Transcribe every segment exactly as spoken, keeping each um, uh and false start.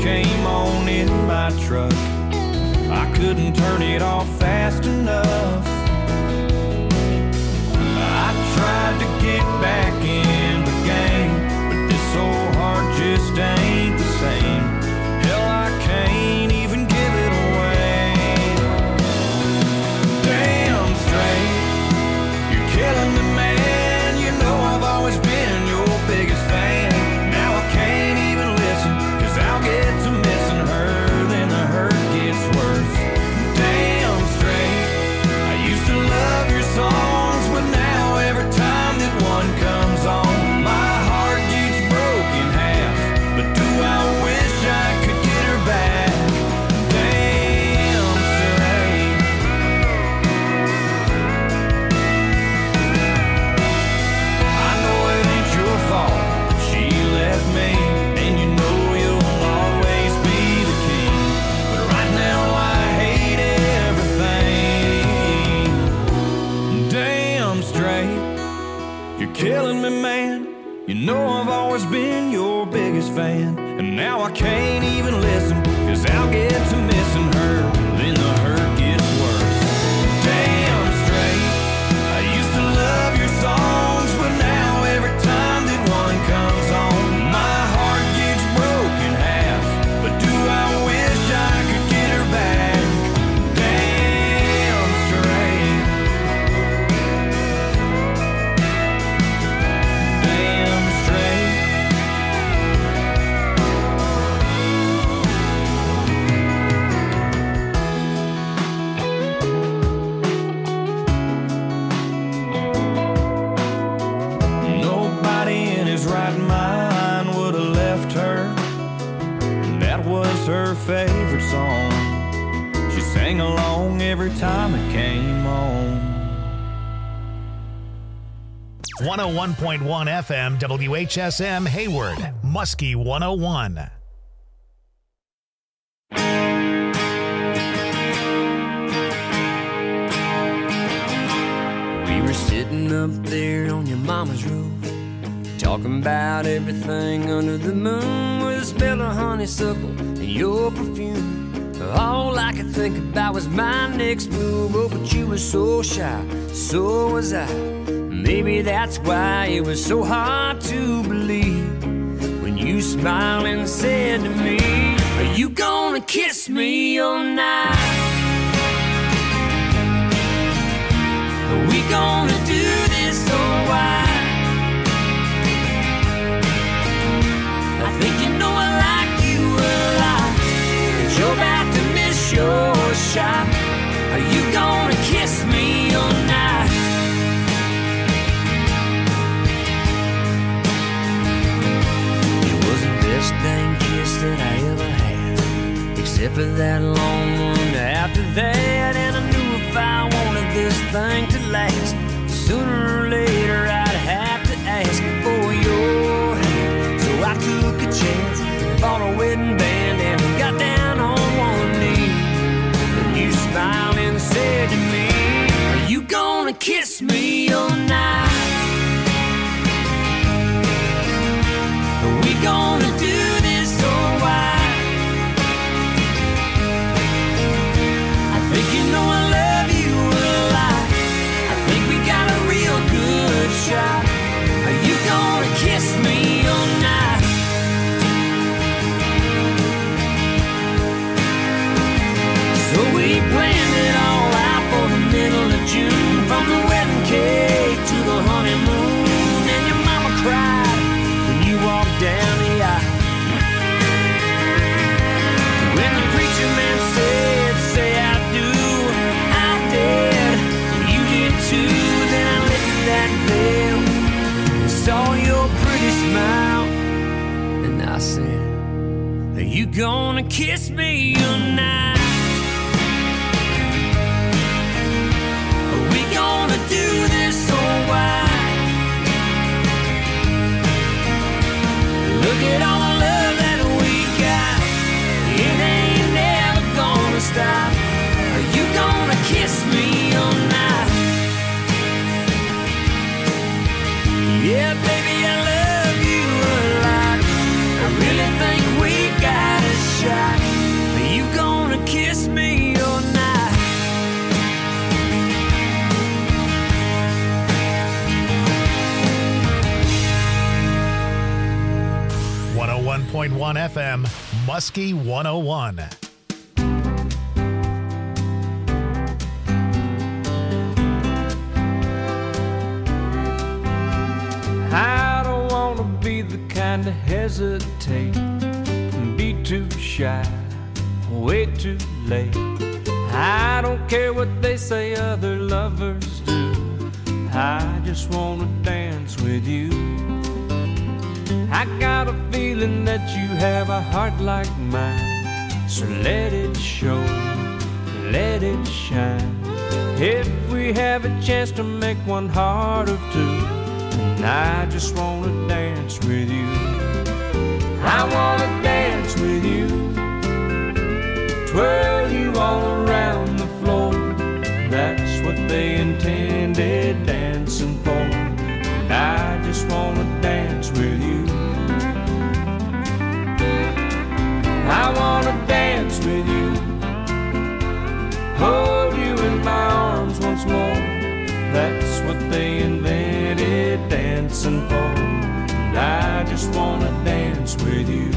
came on in my truck. I couldn't turn it off fast enough. I tried to get back in the game, but this old heart just ain't the same. Hell, I can't even give it away. Damn straight, you're killing me, man. You know I've always been your biggest fan. Now I can't even listen, cause I'll get to missing her, then the hurt gets worse. Damn straight, I used to love your songs, but now every time that one comes on, my heart gets broken half. But do I wish I could get her back? Damn straight. I know it ain't your fault that she left me, and you know you'll always be the king. But right now I hate everything. Damn straight, you're killing me, man. You know I've always been your biggest fan, and now I can't even listen, cause I'll get to missing her, then the hurt gets worse. Damn straight, I used to love your songs, but now every time that one comes on, my heart gets broken half. But do I wish I could get her back? Damn straight. Damn straight. Nobody in his right mind would have left her. That was her favorite song. She sang along every time it came on. one oh one point one F M W H S M Hayward, Muskie one oh one. We were sitting up there on your mama's roof, talking about everything under the moon, with the smell of honeysuckle and your perfume. All I could think about was my next move. Oh, but you were so shy, so was I. Maybe that's why it was so hard to believe when you smiled and said to me, are you gonna kiss me all night? Are we gonna do this or why? I think you know I like you a lot, but you're about to miss your shot. Are you gonna kiss me all night? It was the best dang kiss that I ever had, except for that long one after that. And I knew if I wanted this thing to last, sooner or later I'd have to ask for your hand. So I took a chance, bought a wedding band, and got down on one knee. And you smiled and said to me, are you gonna kiss me all night? Are we gonna do this or why? I think you know I love you a lot. I think we got a real good shot. Are you gonna kiss me all night? So we planned it all out for the middle of June, from the wedding cake to the honeymoon. And your mama cried when you walked down the aisle. When the preacher man said, say I do, I did, you did too. Then I lifted that veil and saw your pretty smile, and I said, are you gonna kiss me tonight? Are we gonna do this or why? Look at all the love that we got, it ain't never gonna stop. Are you gonna kiss me all night? Yeah, baby, I love you a lot. I really think we got a shot. one F M, Muskie one oh one. I don't want to be the kind to hesitate and be too shy, way too late. I don't care what they say other lovers do. I just want to dance with you. I got a feeling that you have a heart like mine, so let it show, let it shine. If we have a chance to make one heart of two, and I just want to dance with you. I want to dance with you, twirl you all around the floor. That's what they intended dancing for, and I just want to dance with you. I want to dance with you, hold you in my arms once more. That's what they invented dancing for, and I just want to dance with you.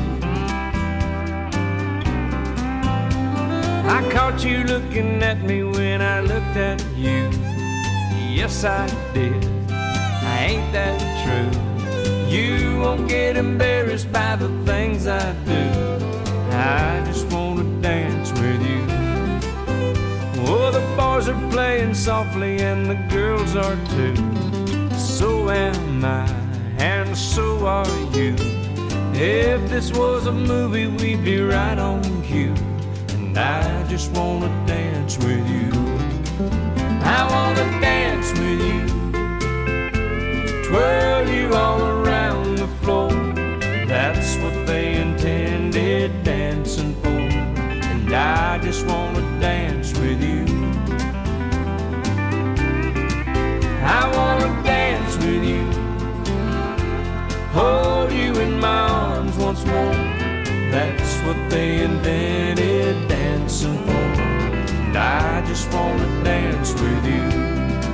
I caught you looking at me when I looked at you. Yes, I did. Ain't that true? You won't get embarrassed by the things I do. I just want to dance with you. Oh, the boys are playing softly and the girls are too. So am I, and so are you. If this was a movie, we'd be right on cue. And I just want to dance with you. I want to dance with you, twirl you all around the floor. That's what they intended dancing for, and I just want to dance with you. I want to dance with you, hold you in my arms once more. That's what they invented dancing for, and I just want to dance with you.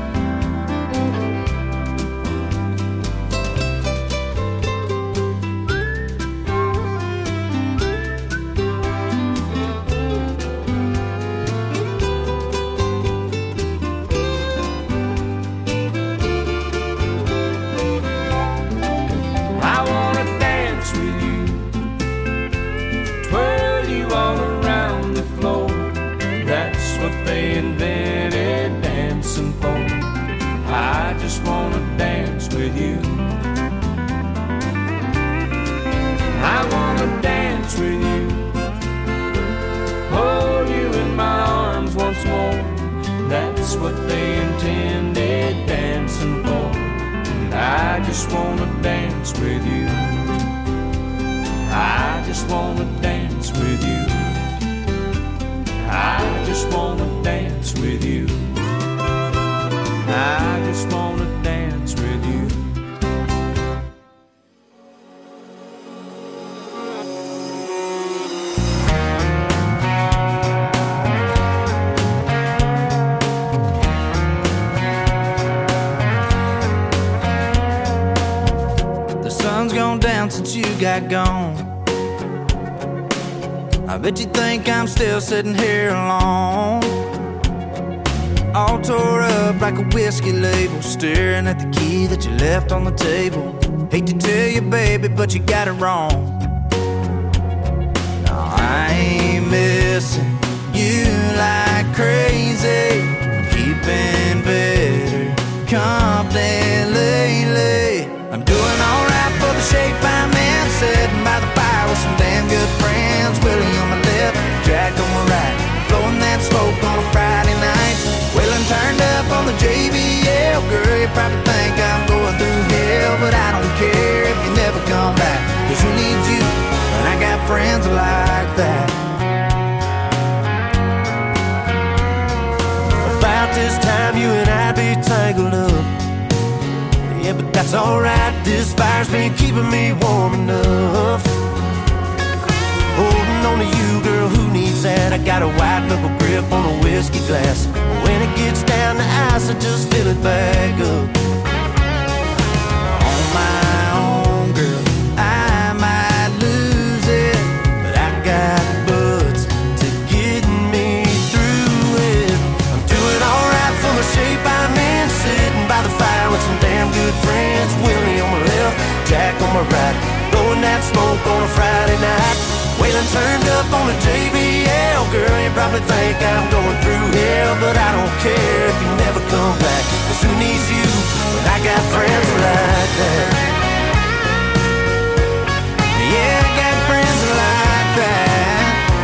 What they intended dancing for, and I just want to dance with you. I just want to dance with you. I just want to dance with you. I just want to dance with you. Since you got gone, I bet you think I'm still sitting here alone, all tore up like a whiskey label, staring at the key that you left on the table. Hate to tell you, baby, but you got it wrong. No, I ain't missing you like crazy. I'm keeping better company lately. I'm doing alright for the shape I'm in, sitting by the fire with some damn good friends. Willie on my left, Jack on my right, blowing that smoke on a Friday night. Wheeling turned up on the J B L. Girl, you probably think I'm going through hell, but I don't care if you never come back, 'cause who needs you when I got friends like that? About this time you and I'd be tangled up. Yeah, but that's alright, this fire's been keeping me warm enough. Holding on to you, girl, who needs that? I got a white knuckle grip on a whiskey glass. When it gets down to ice, I just fill it back up. On my own, girl, I might lose it. probably think I'm going through hell, but I don't care if you never come back. 'Cause who needs you when I got friends like that? Yeah, I got friends like that.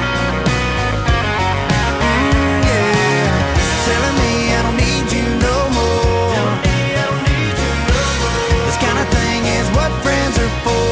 Mm, yeah, telling me I don't need you no more. This kind of thing is what friends are for.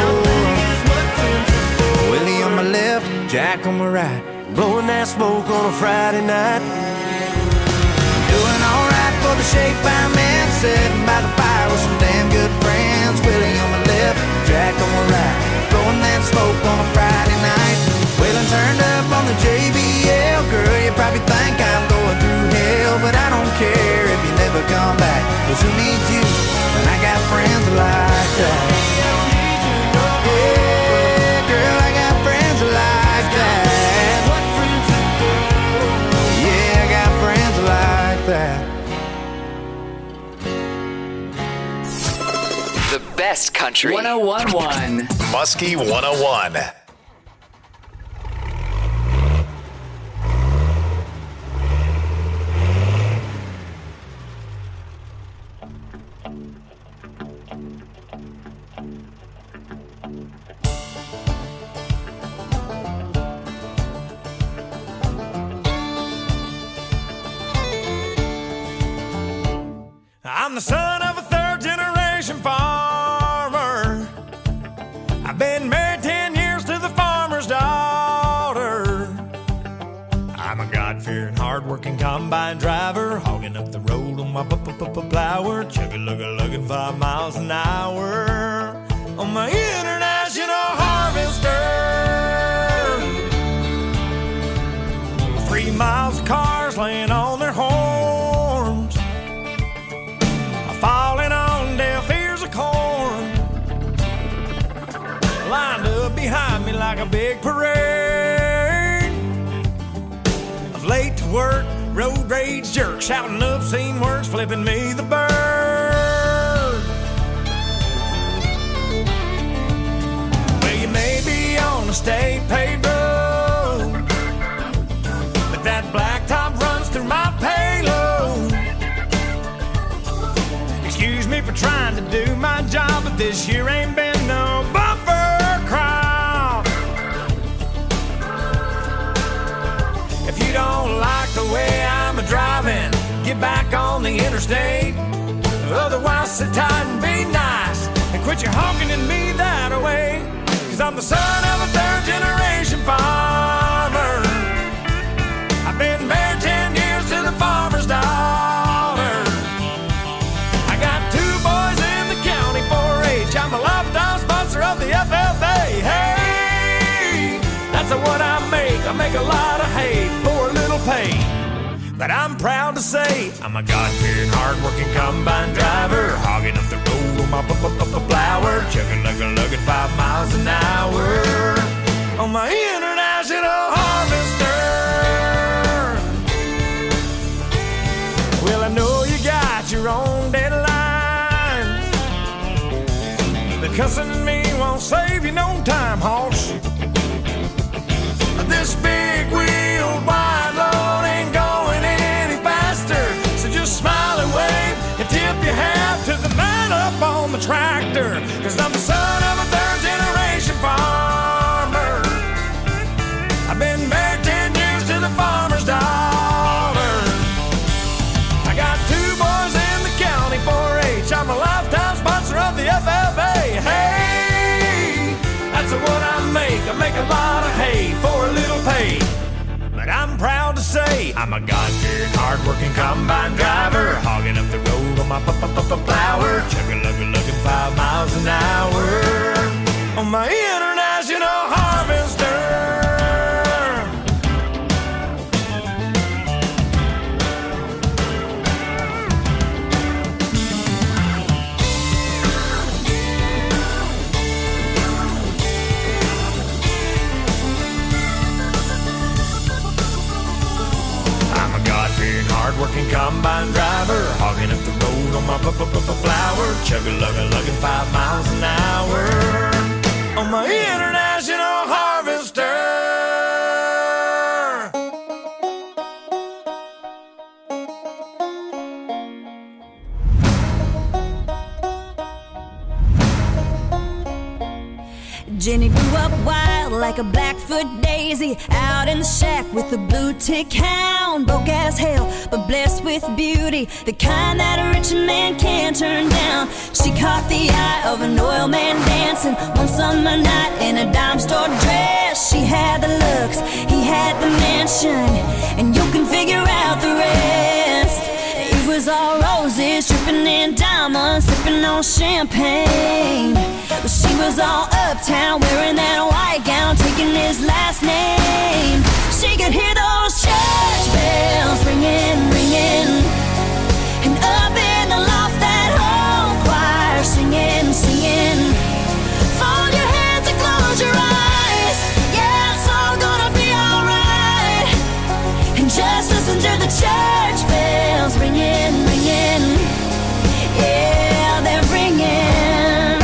Willie on my left, Jack on my right, blowing that smoke on a Friday night. Doing alright for the shape I'm in, sitting by the fire with some damn good friends. Willie on my left, Jack on my right, blowing that smoke on a Friday night. Waylon turned up on the J B L. Girl, you probably think I'm going through hell, but I don't care if you never come back. 'Cause who needs you when I got friends like that? Yeah, girl, I got friends like that. Yeah, I got friends like that. The best country. one oh one point one Muskie one oh one. I'm the son of a third generation farmer. I've been married ten years to the farmer's daughter. I'm a God-fearing, hard-working combine driver, hogging up the road on my plower, chugga-lugga-lugging five miles an hour on my international harvester. Three miles of cars laying on their horns, falling on deaf ears of corn, lined up behind me like a big parade of late to work, road rage jerks, shouting obscene words, flipping me the bird. Well, you may be on a state paved road, but that blacktop runs through my payload. Excuse me for trying to do my job, but this year ain't been no bumper crop. If you don't like the way I'm a driving, get back on the interstate. Otherwise, sit tight and be nice and quit your honking at me that way. 'Cause I'm the son of a third generation farmer. I've been married ten years to the farmer's daughter. I'm a lifetime sponsor of the F F A. Hey, that's what I make. I make a lot of hay for a little pay. But I'm proud to say I'm a God-fearing, hard-working combine driver, hogging up the road on my plower, chugga-lugga-lugging five miles an hour on my international harvester. Well, I know you got your own deadline. Cussing at me won't save you no time, hoss. This big wheeled wide load ain't going any faster, so just smile and wave and tip your hat to the man up on the tractor. 'Cause I'm the son of a third generation farmer. I've been married ten years to the farmer's daughter. I got two boys in the county four H. I'm a lifetime sponsor of the F F A. Hey, that's what I make. I make a lot of hay for a little pay. But I'm proud to say I'm a God-fearing, hard-working combine driver, hogging up the road on my plower, chugga-lugga-lugging five miles an hour on my international harvester. Hard-working combine driver, hogging up the road on my flower, chugga-lugga-lugging five miles an hour on my international harvester. Jenny grew up wild like a Blackfoot daisy, out in the shack with a blue tick hound. Broke as hell, but blessed with beauty, the kind that a rich man can't turn down. She caught the eye of an oil man dancing one summer night in a dime store dress. She had the looks, he had the mansion, and you can figure out the rest. It was all roses, dripping in diamonds, sipping on champagne. But she was all uptown, wearing that white gown, taking his last name. She could hear those church bells ringing, ringing, and up in the loft that whole choir singing, singing. Fold your hands and close your eyes, yeah, it's all gonna be alright. And just listen to the church bells ringing, ringing, yeah, they're ringing.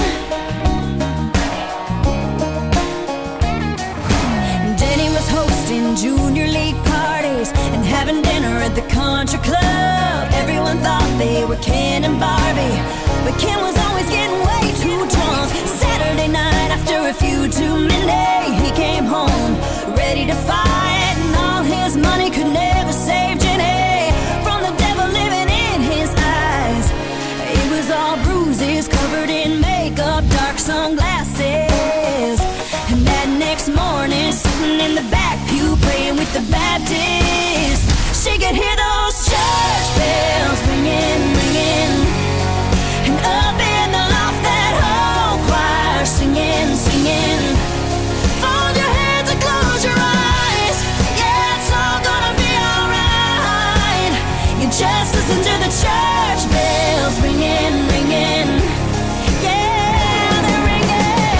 Junior league parties and having dinner at the country club. Everyone thought they were Ken and Barbie, but Ken was always getting way too drunk. Saturday night after a few too many, he came home ready to fight, and all his money could never save Jenny from the devil living in his eyes. It was all bruises, covered in makeup, dark sunglasses. And that next morning, sitting in the back pew, praying with the Baptists, she could hear those church bells ringing, ringing, and up in the loft that whole choir singing, singing. Fold your hands and close your eyes, yeah, it's all gonna be alright. You just listen to the church bells ringing, ringing, yeah, they're ringing.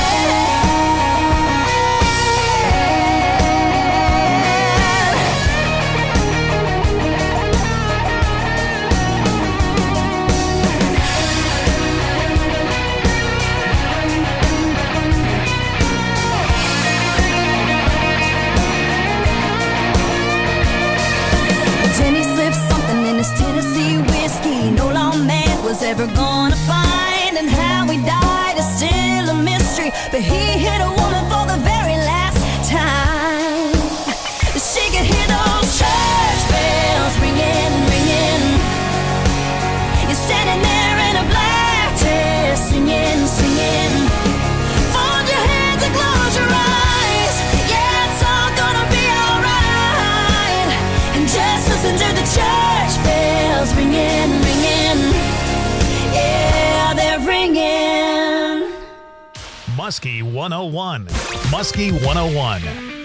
Tennessee whiskey no lawman was ever gonna find, and how he died is still a mystery, but he hit a woman for the very last time. She could hear those church bells ringing, ringing. You're standing there in a black dress, singing, singing. Fold your hands and close your eyes, yeah, it's all gonna be alright. And just listen to the church bells ringing, ringing, yeah, they're ringing. Muskie one oh one. Muskie one oh one.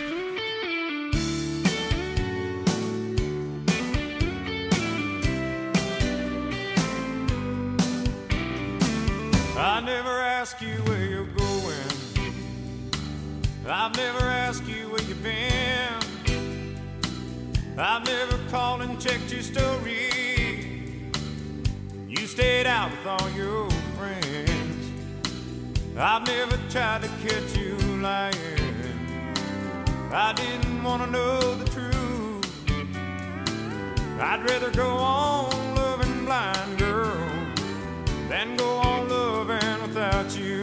I never ask you where you're going, I've never asked you where you've been, I've never called and checked your story. You stayed out with all your friends. I've never tried to catch you lying. I didn't want to know the truth. I'd rather go on loving blind, girl, than go on loving without you.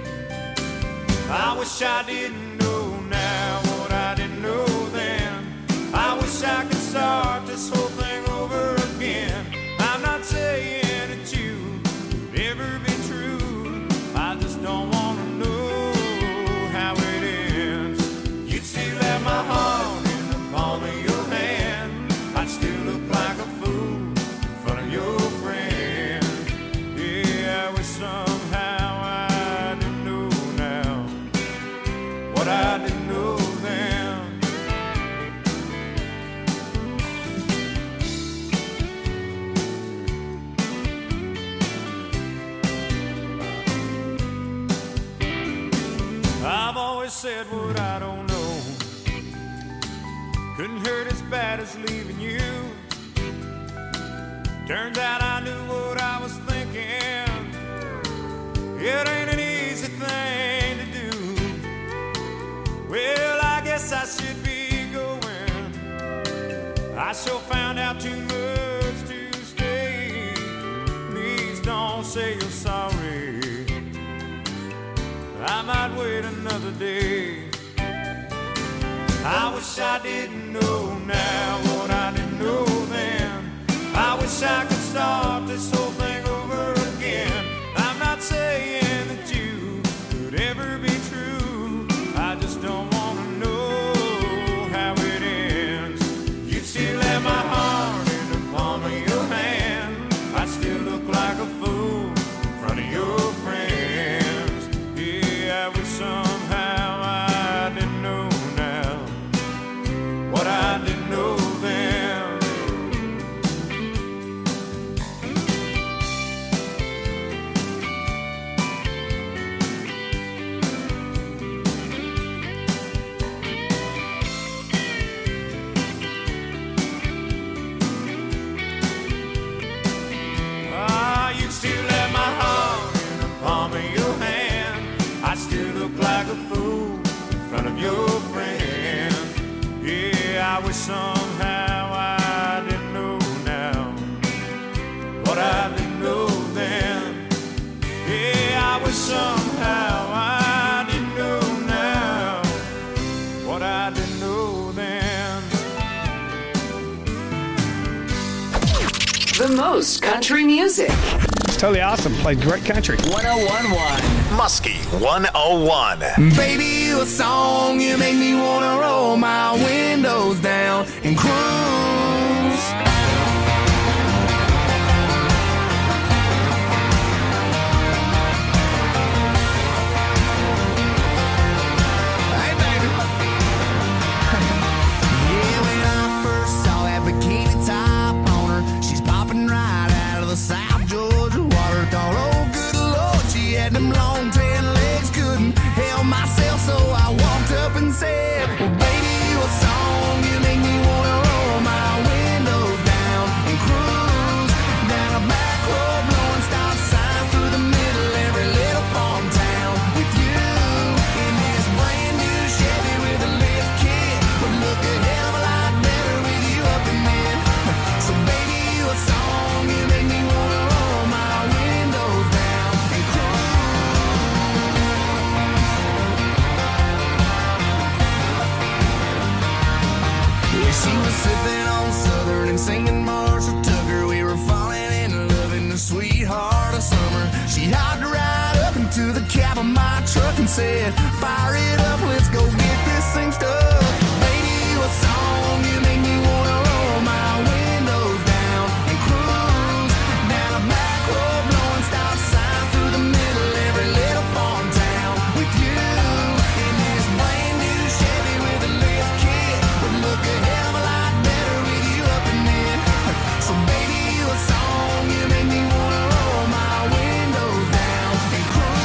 I wish I didn't know now what I didn't know then. I wish I could start this whole thing over again. I'm not saying that you would ever be true, I just don't want to know how it ends. You'd still have my heart in the palm of your hand. I'd still look like a fool in front of your friend. Yeah, I wish somehow I didn't know now what I didn't know then. I've always said what I don't know. Couldn't hurt as bad as leaving you. Turns out I knew what I was thinking. It ain't an easy thing to do. Well, I guess I should be going. I sure found out too much to stay. Please don't say you're sorry. I might wait another day. I wish I didn't know now what I didn't know then. I wish I could start this whole thing over again. I'm not saying that you could ever be true. I just don't want to know how it ends. You still have my heart in the palm of your hand. I still look like a fool in front of your friends. Yeah, I wish somehow I didn't know now what I didn't know then. Ah, you still have my heart in the palm of your hand. I still look like a fool in front of your friends. Yeah, I wish somehow I didn't know now what I didn't know then. Yeah, I wish somehow I didn't know now what I didn't know then. The most country music. It's totally awesome. Played great country. one oh one point one. Muskie one oh one. Baby, you a song, you make me wanna roll my windows down and cruise. Hey, baby. Yeah, when I first saw that bikini top on her, she's popping right out of the South Georgia water. Thought, oh, good Lord, she had them long tan legs, couldn't help myself, so I walked up and said, well, baby, you a song, you make me wanna roll my windows down and cruise down a back road, blowing stop signs through the middle every little farm town with you in this brand new Chevy with a lift kit. Would look a hell of a lot better with you up in it. So baby, you a song, you make me wanna roll my windows down and cruise. Yeah, she was sipping on Southern and singing Marshall Tucker. We were falling in love in the sweetheart of summer. She hopped right up into the cab of my truck and said, fire it up, let's go get this thing stuck. Baby, you a song, you make me wanna roll my windows down and cruise down a back road, blowing stop signs through the middle every little farm town with you in this brand new Chevy with a lift kit. Would look a hell of a lot better with you up in it. So baby, you a song, you make me wanna roll my windows down and cruise.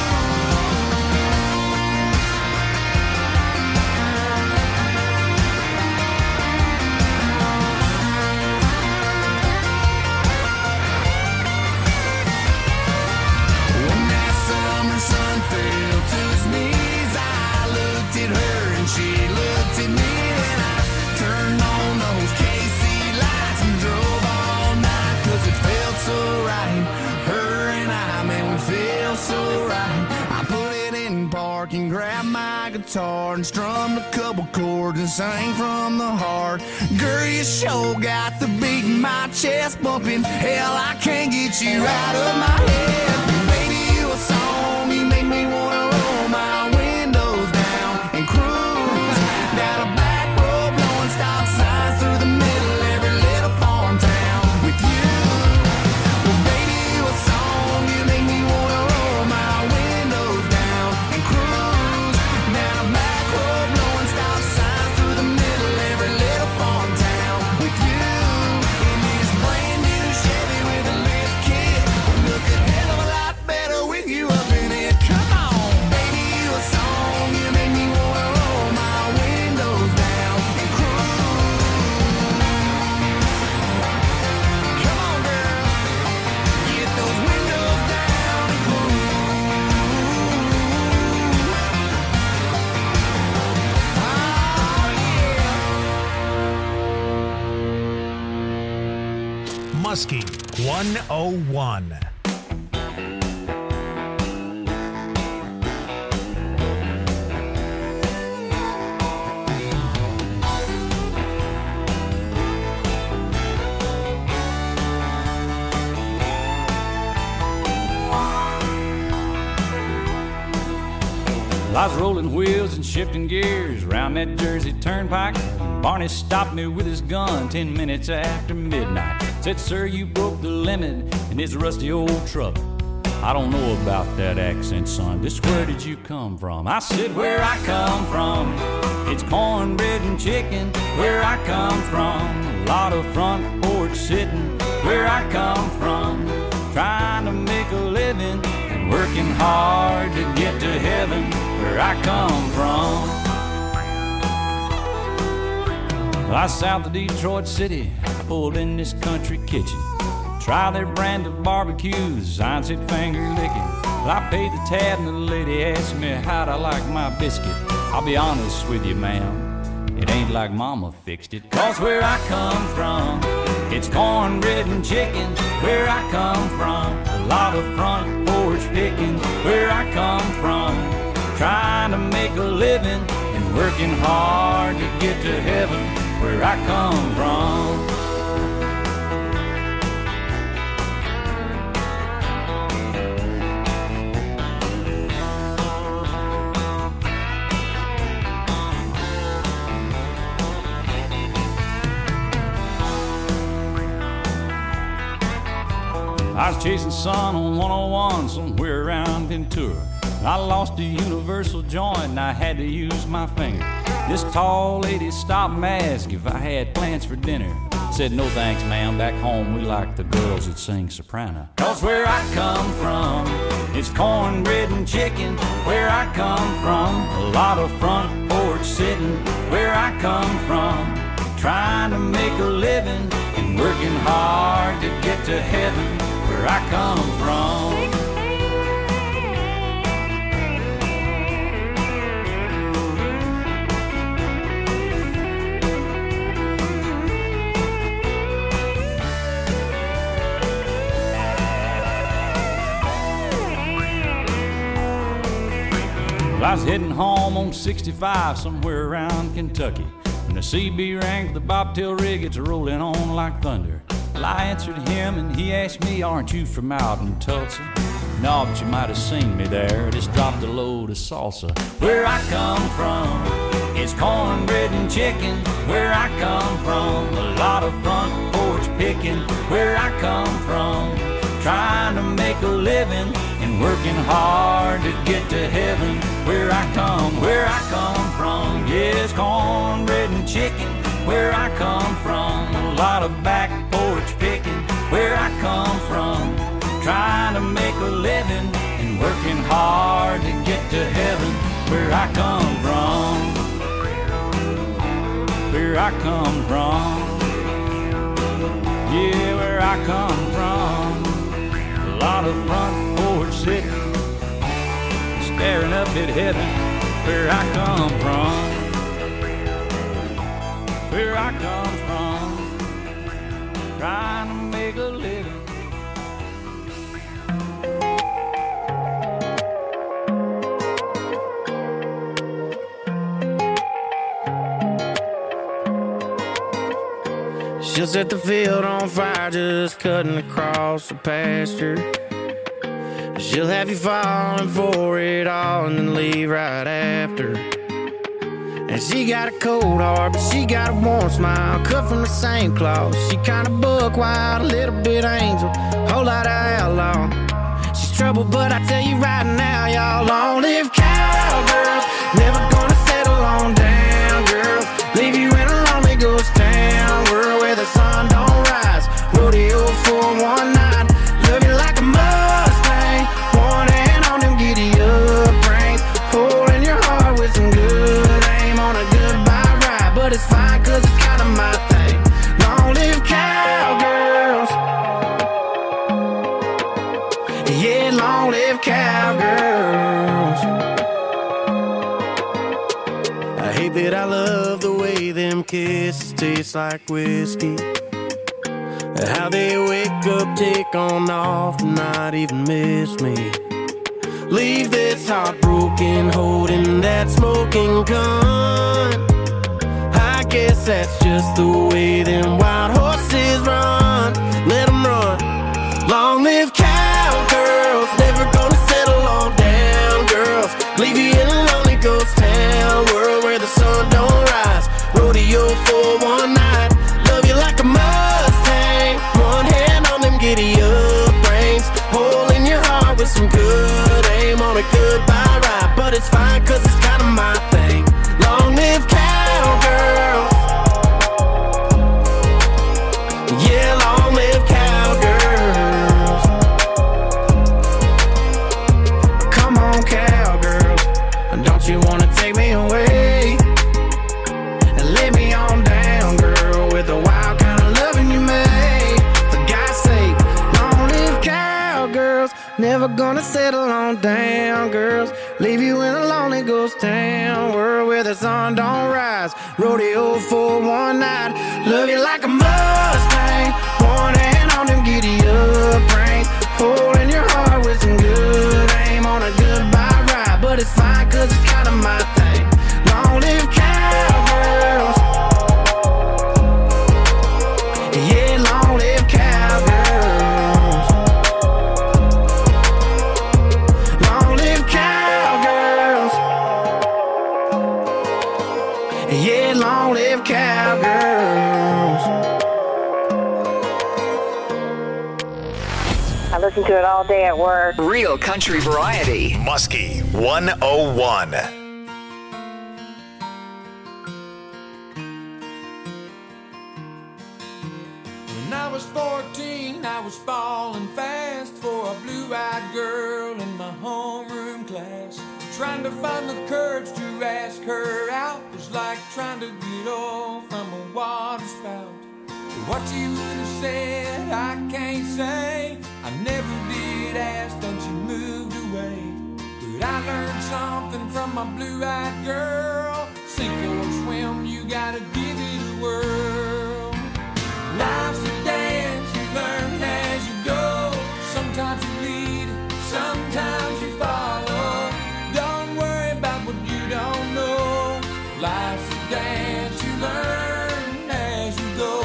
When that summer sun fell to his knees, I looked at her and she looked at me, and I turned on those K C lights and drove all night, cause it felt so right. Her and I, man, we feel so right. I put it in park and grabbed my guitar and strummed a couple chords and sang from the heart. Girl, you sure got the beat in my chest bumping. Hell, I can't get you out of my head. Baby, you a song, you make me wanna roll my windows down and cruise down a back road, blowing stop signs through the middle every little farm town with you. Well, baby, you a song, you make me wanna roll my windows down and cruise down a back road, blowing stop signs through the middle every little farm town with you in this brand new Chevy with a lift kit. Look a hell of a lot better with you up in it. Come on, baby, you a song, you make me wanna roll my windows down and cruise. Come on, girl, get those windows down and cruise. Oh, yeah. Muskie one oh one. I was rolling wheels and shifting gears round that Jersey turnpike. Barney stopped me with his gun ten minutes after midnight. Said, sir, you broke the limit in this rusty old truck. I don't know about that accent, son. Just where did you come from? I said, where I come from, it's cornbread and chicken. Where I come from, a lot of front porch sitting. Where I come from, trying to make a living and working hard to get to heaven. Where I come from, well, I south of Detroit City. I pulled in this country kitchen. Try their brand of barbecues, I said finger licking. Well, I paid the tab and the lady asked me how'd I like my biscuit. I'll be honest with you, ma'am, it ain't like mama fixed it. Cause where I come from, it's cornbread and chicken. Where I come from, a lot of front porch picking. Where I come from, trying to make a living and working hard to get to heaven. Where I come from. I was chasing sun on one oh one somewhere around Ventura. I lost a universal joint and I had to use my finger. This tall lady stopped and asked if I had plans for dinner. Said, no thanks, ma'am, back home we like the girls that sing soprano. Cause where I come from, it's cornbread and chicken. Where I come from, a lot of front porch sitting. Where I come from, trying to make a living and working hard to get to heaven. Where I come from. Well, I was heading home on sixty-five somewhere around Kentucky when the C B rang for the bobtail rig. It's rolling on like thunder. Well, I answered him and he asked me, aren't you from out in Tulsa? No, but you might have seen me there. Just dropped a load of salsa. Where I come from, it's cornbread and chicken. Where I come from, a lot of front porch picking. Where I come from, trying to make a living and working hard to get to heaven. Where I come, where I come from, yes, cornbread and chicken. Where I come from, a lot of back porch picking. Where I come from, trying to make a living and working hard to get to heaven. Where I come from, where I come from, yeah, where I come from. A lot of front porch sitting, staring up at heaven. Where I come from, where I come from, trying to make a living. She'll set the field on fire just cutting across the pasture. She'll have you falling for it all and then leave right after. And she got a cold heart, but she got a warm smile, cut from the same cloth. She kinda buck wild, a little bit angel, whole lot of outlaw. She's trouble, but I tell you right now, y'all, long live cowgirls. Never gonna settle on down, girls. Leave you in a lonely ghost town, world where the sun don't rise. Rodeo for one night, love you like a Mustang, one hand on them giddy up reins, holding your heart with some good aim on a goodbye ride. But it's fine, cause it's kinda my thing. Long live cowgirls. Yeah, long live cowgirls. I hate that I love the way them kisses taste like whiskey. How they wake up, take on off, and not even miss me. Leave this heart broken, holding that smoking gun. I guess that's just the way them wild horses run. Let them run. Long live cowgirls, never gonna settle on down girls. Leave you in a lonely for one night. Love you like a Mustang. One hand on them giddy up reins. Hole in your heart with some good aim on a goodbye ride. But it's fine cause it's kinda my thing. Long live cowgirls. Yeah, long live cowgirls. Come on, cowgirls. Don't you wanna take me away and lay me on down, girl, with the wild kind of loving you made. For God's sake, long live cowgirls. Never gonna settle on down, girls. Leave you in a lonely ghost town, world where the sun don't rise. Rodeo for one night. Love you like a Mustang. One hand on them giddy up reins. Holding your heart with some good aim on a goodbye ride. But it's fine cause it's kinda my thing. Long live cowgirls. Yeah, long live cowgirls. Long live cowgirls. Yeah, long live cowgirls. I listen to it all day at work. Real country variety. Muskie one oh one. When I was fourteen, I was falling fast for a blue-eyed girl in my homeroom class. Trying to find the courage to ask her out was like trying to get off from a water spout. What you would have said, I can't say. I never did ask, then she moved away. But I learned something from my blue-eyed girl. Sink or swim, you gotta give it a whirl. Life's a dance, you learn as you go. Sometimes you lead, sometimes you follow. Don't worry about what you don't know. Life's a dance, you learn as you go.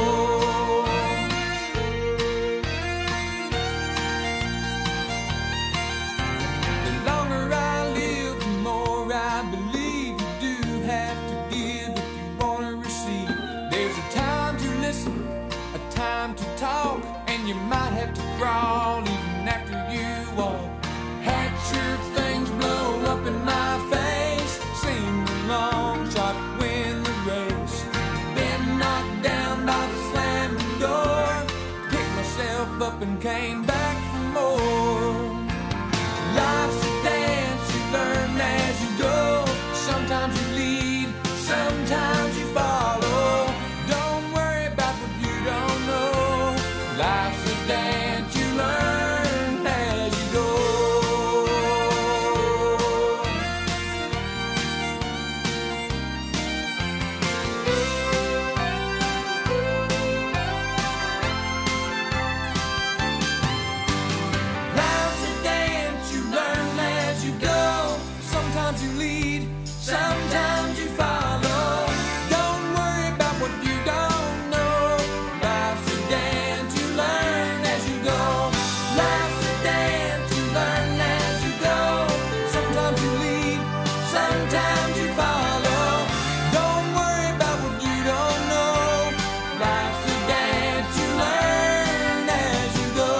The longer I live, the more I believe you do have to give if you want to receive. There's a time to listen, a time to talk, and you might have to crawl even after you walk. Had sure things blow up in my face. Sing along, shot win the race. Been knocked down by the slamming door. Picked myself up and came back for more. Life's a dance, you learn as you go. Sometimes you lead, sometimes you follow. Don't worry about what you don't know. Life's a dance, you learn as you go. Life's a dance, you learn as you go. Sometimes you lead, sometimes you follow. Don't worry about what you don't know. Life's a dance, you learn as you go. Life's a dance, you learn as you go. Sometimes you lead, sometimes you follow. Don't worry about what you don't know. Life's a dance, you learn as you go.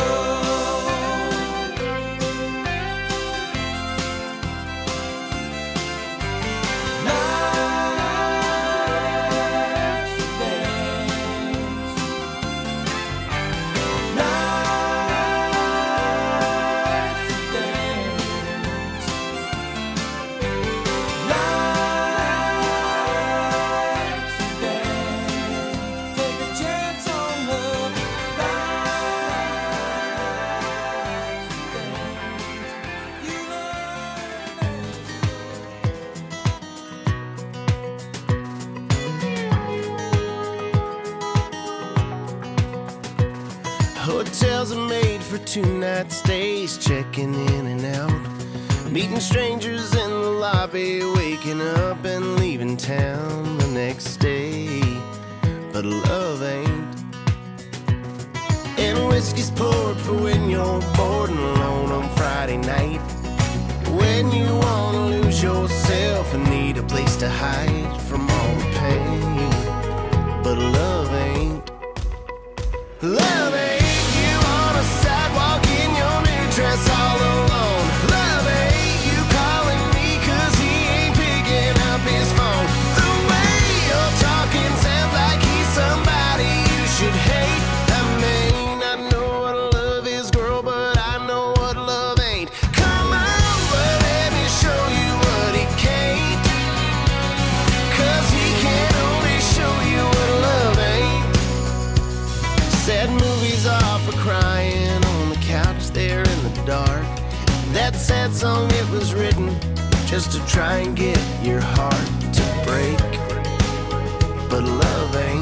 Hotels are made for two-night stays, checking in and out, meeting strangers in the lobby, waking up and leaving town the next day. But love ain't. And whiskey's poured for when you're bored and alone on Friday night, when you wanna lose yourself and need a place to hide from all the pain. love ain't. Love ain't you on a sidewalk in your new dress all alone. Love ain't you calling me cause he ain't picking up his phone. The way you're talking sounds like he's somebody you should hate. I may not know what love is, girl, but I know what love ain't. Come on, but let me show you what he can't. Cause he can only show you what love ain't. Sad movies are for crying on the couch there in the dark. That sad song, it was written just to try and get your heart to break. But love ain't.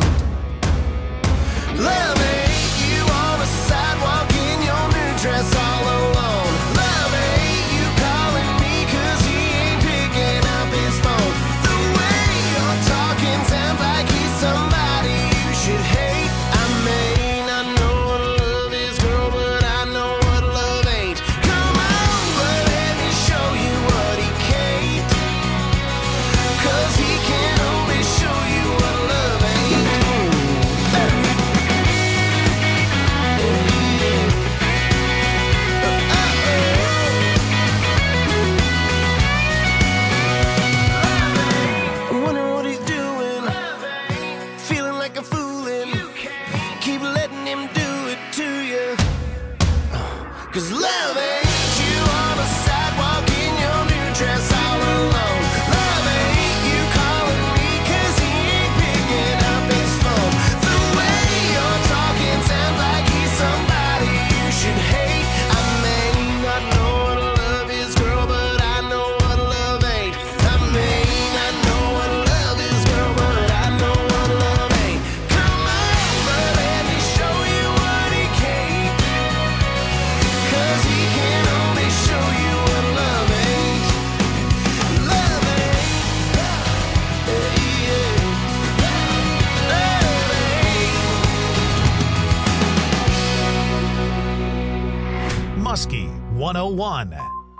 Love ain't you on a sidewalk in your new dress all alone. Love ain't you calling me cause he ain't picking up his phone. The way you're talking sounds like he's somebody you should hate. I may not know what love is, girl, but I know what love ain't. Come on, but let me show you what he can't. Cause he can only show you what love ain't. I'm wondering what he's doing, feeling like a foolin'. Keep letting him do it to you. Cause love ain't you on a sidewalk in your new dress all alone. Love ain't you calling me cause he ain't picking up his phone. The way you're talking sounds like he's somebody you should hate. I may not know what love is, girl, but I know what love ain't. I may not know what love is, girl, but I know what love ain't. Come on, but let me show you what he can't. Cause he can only show you what love ain't. Love ain't. Yeah, yeah. Love ain't. Muskie one oh one.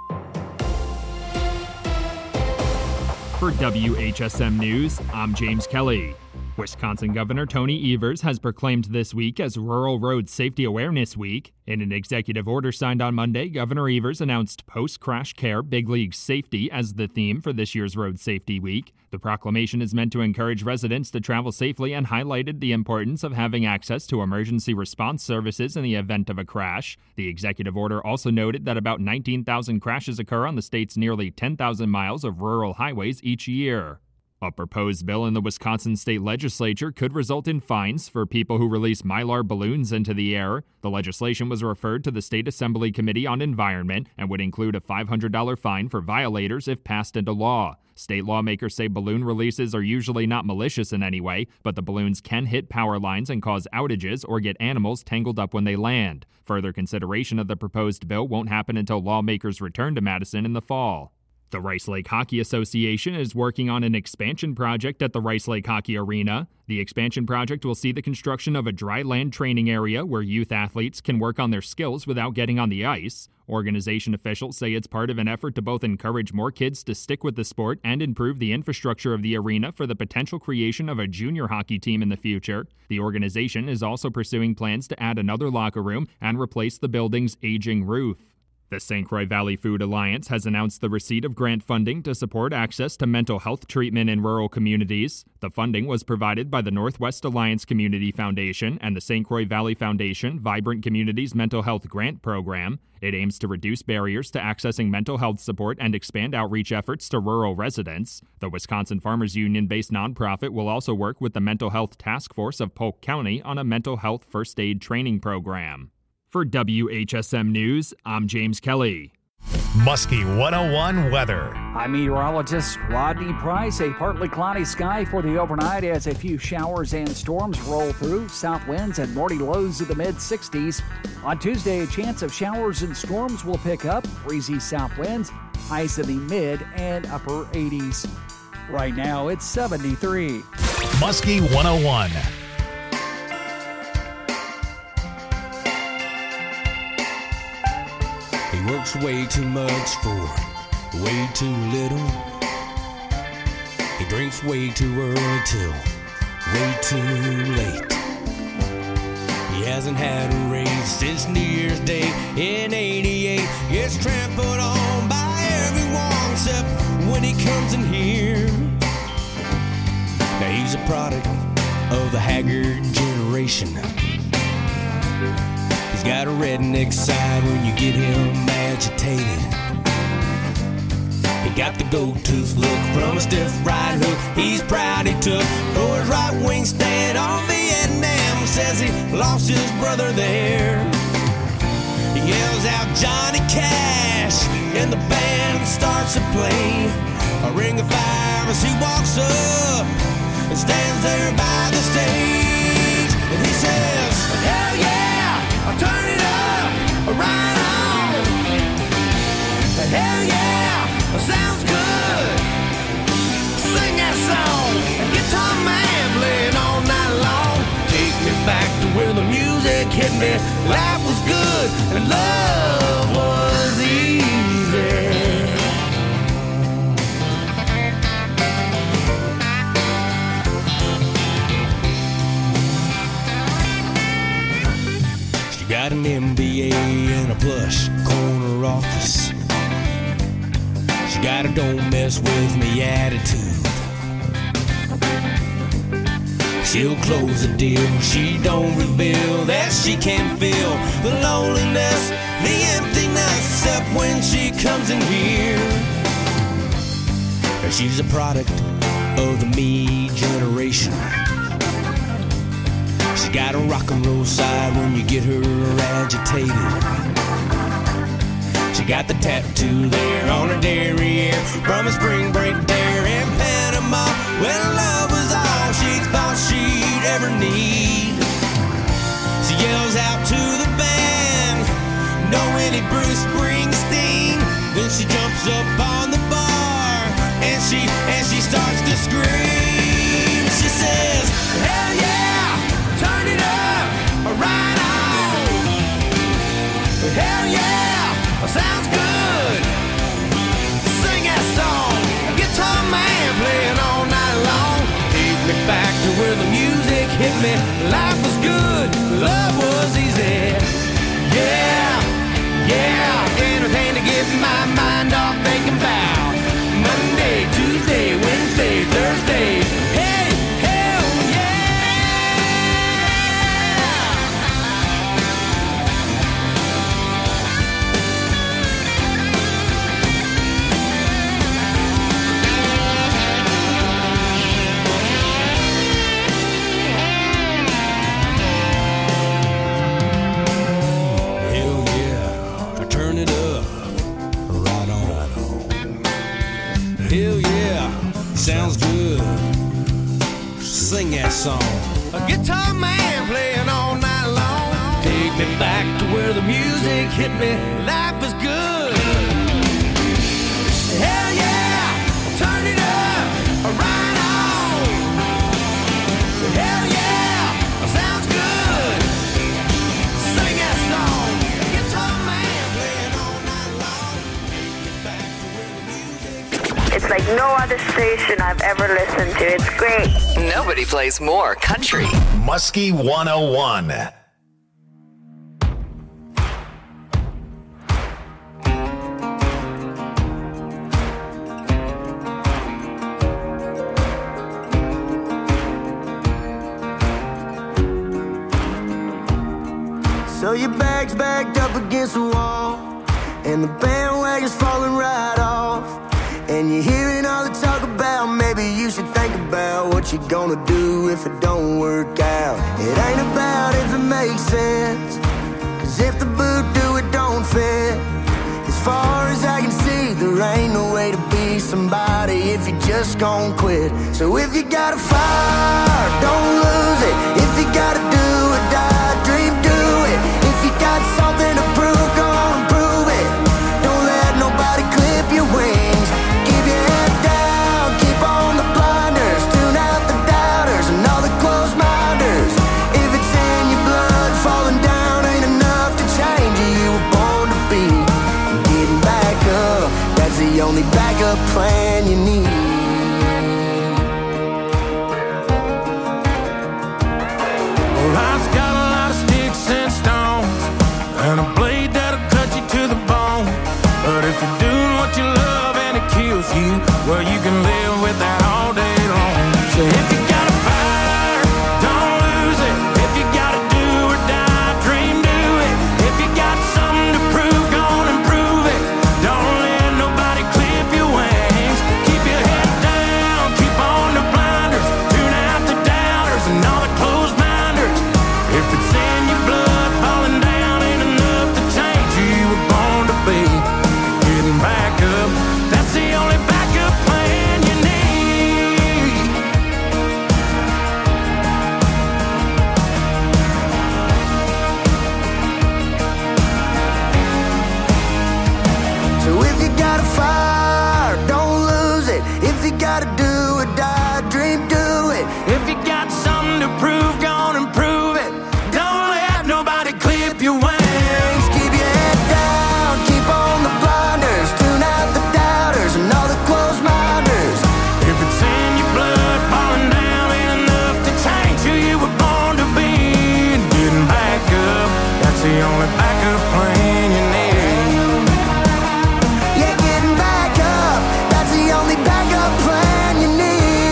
For W H S M News, I'm James Kelly. Wisconsin Governor Tony Evers has proclaimed this week as Rural Road Safety Awareness Week. In an executive order signed on Monday, Governor Evers announced post-crash care big league safety as the theme for this year's Road Safety Week. The proclamation is meant to encourage residents to travel safely and highlighted the importance of having access to emergency response services in the event of a crash. The executive order also noted that about nineteen thousand crashes occur on the state's nearly ten thousand miles of rural highways each year. A proposed bill in the Wisconsin state legislature could result in fines for people who release Mylar balloons into the air. The legislation was referred to the State Assembly Committee on Environment and would include a five hundred dollars fine for violators if passed into law. State lawmakers say balloon releases are usually not malicious in any way, but the balloons can hit power lines and cause outages or get animals tangled up when they land. Further consideration of the proposed bill won't happen until lawmakers return to Madison in the fall. The Rice Lake Hockey Association is working on an expansion project at the Rice Lake Hockey Arena. The expansion project will see the construction of a dry land training area where youth athletes can work on their skills without getting on the ice. Organization officials say it's part of an effort to both encourage more kids to stick with the sport and improve the infrastructure of the arena for the potential creation of a junior hockey team in the future. The organization is also pursuing plans to add another locker room and replace the building's aging roof. The Saint Croix Valley Food Alliance has announced the receipt of grant funding to support access to mental health treatment in rural communities. The funding was provided by the Northwest Alliance Community Foundation and the Saint Croix Valley Foundation Vibrant Communities Mental Health Grant Program. It aims to reduce barriers to accessing mental health support and expand outreach efforts to rural residents. The Wisconsin Farmers Union-based nonprofit will also work with the Mental Health Task Force of Polk County on a mental health first aid training program. For W H S M News, I'm James Kelly. Muskie one oh one weather. I'm meteorologist Rodney Price. A partly cloudy sky for the overnight as a few showers and storms roll through. South winds and morning lows in the mid sixties. On Tuesday, a chance of showers and storms will pick up. Breezy south winds, highs in the mid and upper eighties. Right now, it's seventy-three. Muskie one oh one. He works way too much for way too little. He drinks way too early till way too late. He hasn't had a raise since New Year's Day in eighty-eight. Gets trampled on by everyone except when he comes in here. Now he's a product of the haggard generation. He's got a redneck side when you get him agitated. He got the gold tooth look from a stiff right hook he's proud he took for his right wing stand on Vietnam. Says he lost his brother there. He yells out Johnny Cash and the band starts to play a ring of fire as he walks up and stands there by the stage. And he says, hell yeah, I'll turn it up, right on. Hell yeah, sounds good. Sing that song, guitar man playing all night long. Take me back to where the music hit me. Life was good and love was easy. She got an M B A and a plush corner office. She got a don't mess with me attitude. She'll close the deal, she don't reveal that she can feel the loneliness, the emptiness, except when she comes in here. She's a product of the me generation. She got a rock and roll side when you get her agitated. She got the tattoo there on her derriere from a spring break there in Panama, when love was all she thought she'd ever need. She yells out to the band, no any Bruce Springsteen. Then she jumps up on the bar and she and she starts to scream. She says, hell yeah, turn it up, right on. Hell yeah, sounds good. Sing that song, guitar man playing all night long. Take me back to where the music hit me. Life was good, love was easy. Yeah, yeah, anything to get my mind off thinking about Monday, Tuesday, Wednesday, Thursday. Hey, hell sounds good. Sing that song. A guitar man playing all night long. Take me back to where the music hit me. Life is good. Hell yeah, turn it up, right on. Hell yeah, sounds good. Sing that song. Guitar man playing all night long. Take me back to where the music. It's like no other station I've ever listened to. It's great. Nobody plays more country. Muskie one oh one. So your bag's backed up against the wall, and the bandwagon's falling right off. And you're hearing all the talk about maybe you should think about what you're gonna do if it don't work out. It ain't about if it makes sense, cause if the boot do it don't fit. As far as I can see, there ain't no way to be somebody if you just gon' quit. So if you got a fire, don't lose it. If you gotta do or die, dream, do it. If you got something to prove, go on and prove it. Don't let nobody clip your wings. Keep your head down, keep on the blinders. Tune out the doubters and all the closed minders. If it's in your blood, falling down ain't enough to change you. You were born to be getting back up. That's the only backup plan you need. well, you can live with that all day long. So if you got a fire, don't lose it. If you gotta do or die, dream, do it. If you got something to prove, go on and prove it. Don't let nobody clip your wings. Keep your head down, keep on the blinders. Tune out the doubters and all the closed minders. If it's in your blood, falling down ain't enough to change who you were born to be. Getting back up, that's the only backup plan you need. So if you got a fire, don't lose it. If you gotta do or die, dream, do it. If you got something to prove, go on and prove it. Don't let nobody clip your wings. Keep your head down, keep on the blinders. Tune out the doubters and all the closed minders. If it's in your blood, falling down ain't enough to change who you were born to be. And getting back up, that's the only backup plan you need. Yeah, getting back up, that's the only backup plan you need.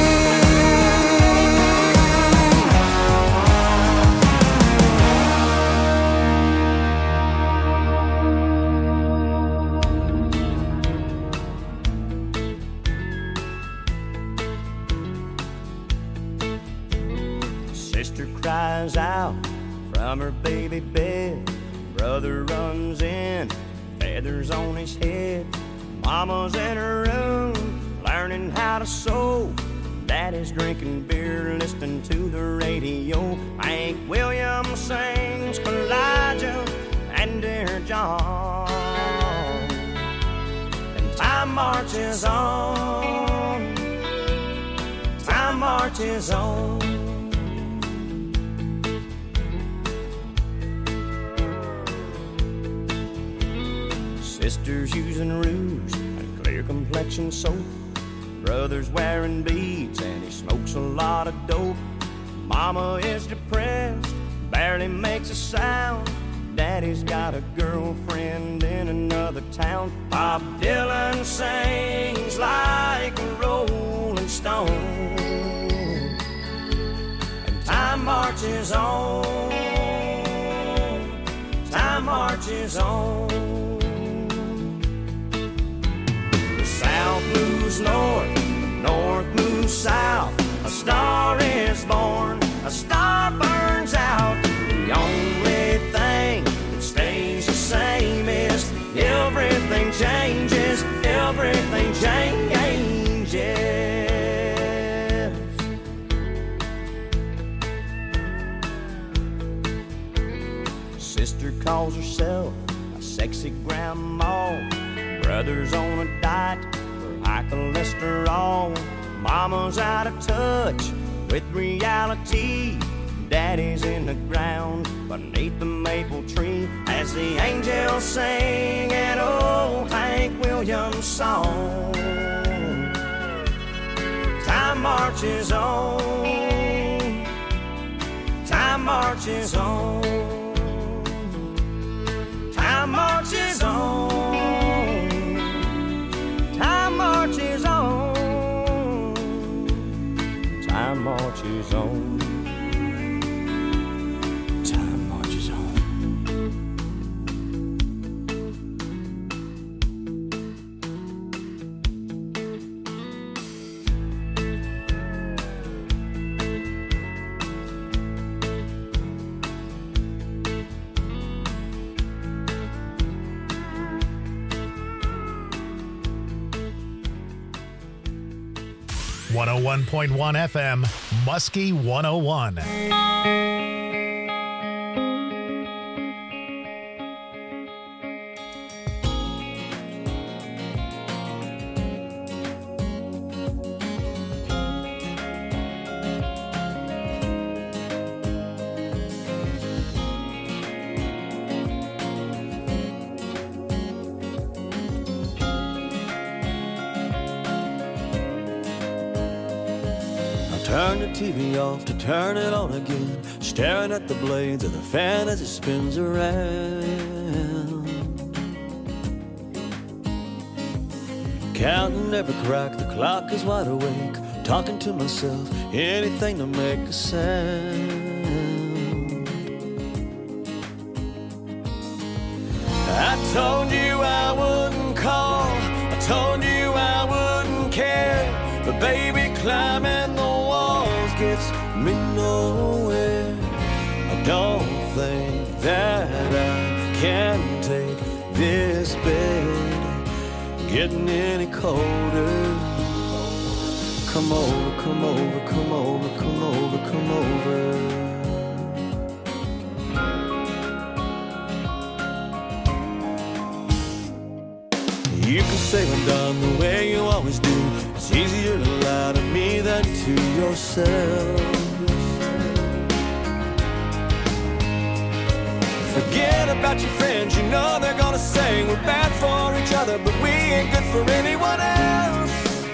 Sister cries out from her baby bed. Brother runs in, feathers on his head. Mama's in her room, learning how to sew. Daddy's drinking beer, listening to the radio. Hank Williams sings Elijah and Dear John. And time marches on, time marches on. Sister's using rouge and clear complexion soap. Brother's wearing beads and he smokes a lot of dope. Mama is depressed, barely makes a sound. Daddy's got a girlfriend in another town. Bob Dylan sings like a rolling stone. And time marches on, time marches on. South moves north, north moves south. A star is born, a star burns out. The only thing that stays the same is everything changes, everything changes. Sister calls herself a sexy grandma. Brother's on a diet for high cholesterol. Mama's out of touch with reality. Daddy's in the ground beneath the maple tree as the angels sing an old Hank Williams song. Time marches on, time marches on, time marches on. Time marches on, time marches on, time marches on. one oh one point one F M, Muskie one oh one. Turn the T V off to turn it on again, staring at the blades of the fan as it spins around. Counting every crack, the clock is wide awake. Talking to myself, anything to make a sound. I told you I wouldn't call, I told you I wouldn't care. But baby, climbing the walls gets me nowhere. I don't think that I can take this bed getting any colder. Come over, come over, come over, come over, come over. You can say I'm done the way you always do. It's easier to lie to me than to yourself. Forget about your friends, you know they're gonna say we're bad for each other, but we ain't good for anyone else.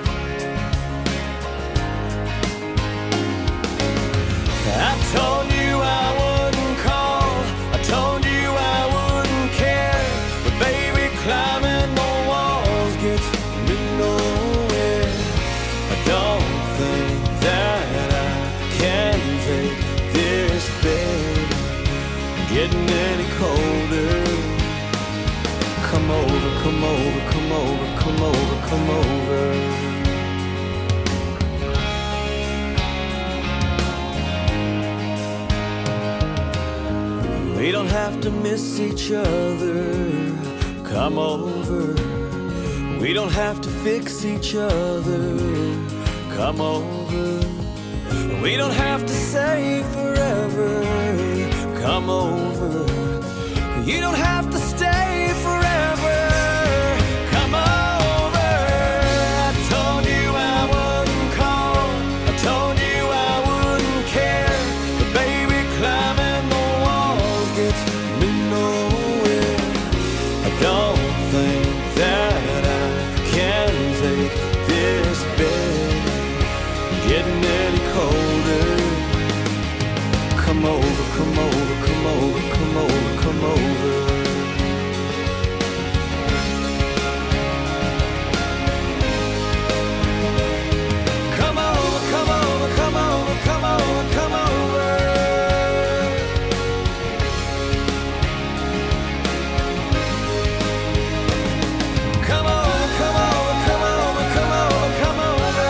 I told you I wouldn't call, I told you I wouldn't care, but baby, climbing the walls gets me nowhere. I don't think that I can take this bed getting any colder. Come over, come over, come over, come over, come over. We don't have to miss each other. Come over. We don't have to fix each other. Come over. We don't have to say forever. Come over. You don't have to stay forever. Come over. I told you I wouldn't call, I told you I wouldn't care, but baby, climbing the walls gets me nowhere. I don't think that I can take this bed getting any colder. Come over, come over, come over, come over, come over. Come over, come over, come over, come over, come over. Come over, come over, come over, come over, come over.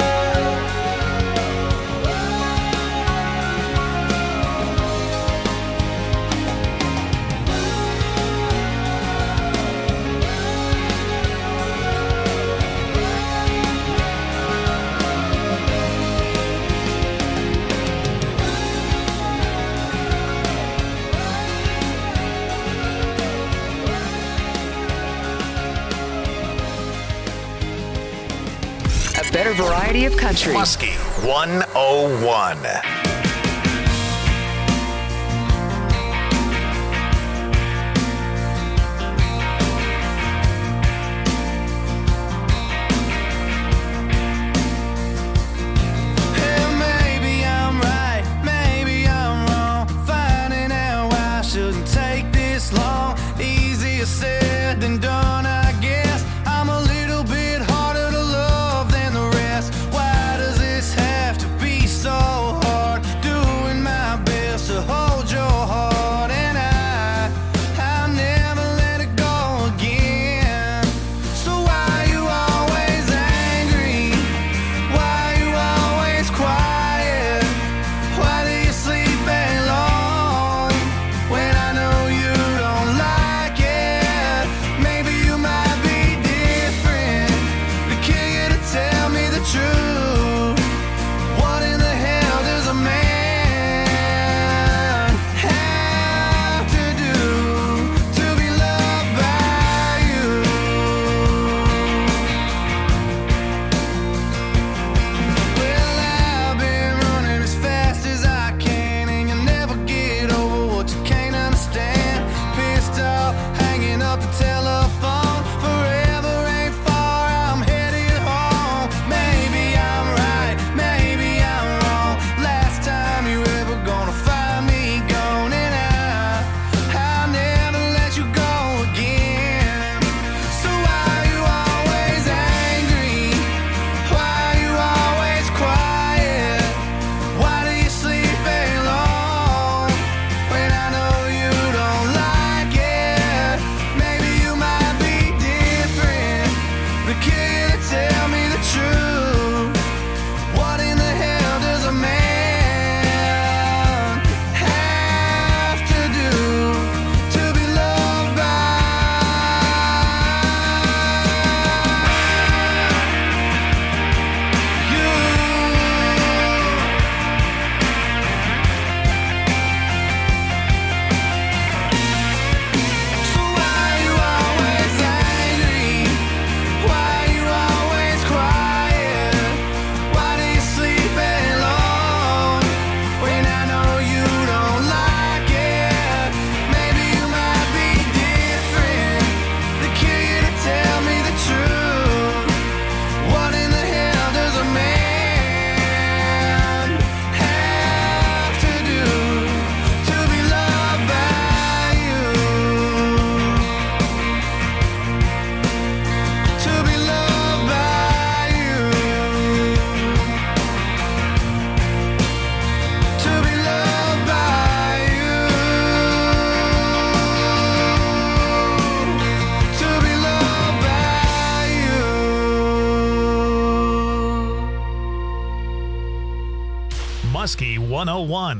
A better variety of country. Muskie one oh one. And maybe I'm right, maybe I'm wrong. Finding out why shouldn't take this long. Easier said than done, I guess. I'm a little bit harder to love than the rest. Why does this have to be so hard? one oh one.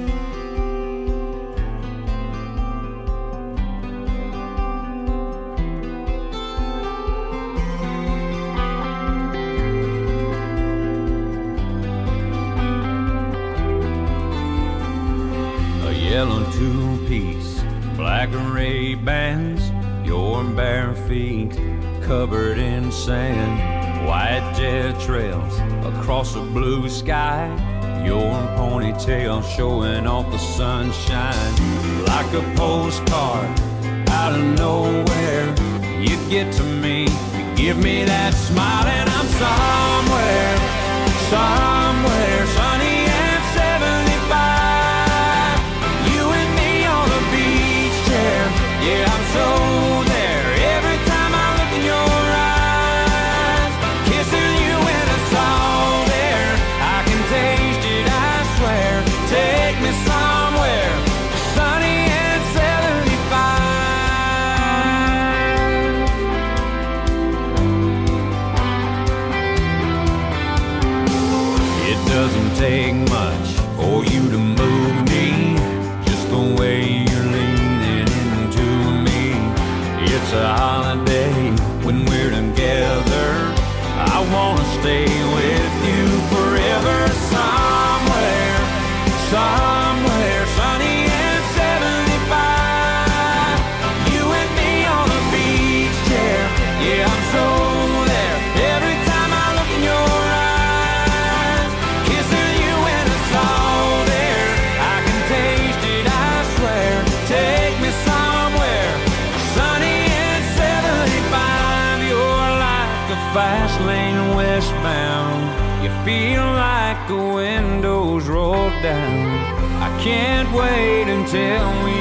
Yellow two-piece, black and red bands, your bare feet covered in sand, white jet trails across a blue sky, your ponytail showing off the sunshine. Like a postcard out of nowhere, you get to me, you give me that smile, and I'm somewhere, somewhere sunny and seventy-five. Yeah, I'm so there every time I look in your eyes. Kissing you when it's all there, I can taste it, I swear. Take me somewhere sunny and seventy-five. It doesn't take much for you to move me, just the way you're leaning. It's a holiday when we're together. I wanna stay with you forever. Somewhere, somewhere sunny and seventy-five. You and me on a beach chair. Yeah, I'm so there every time I look in your eyes. Kissing you when it's all there, I can taste it, I swear. Take me somewhere sunny. Fast lane westbound, you feel like the windows roll down. I can't wait until we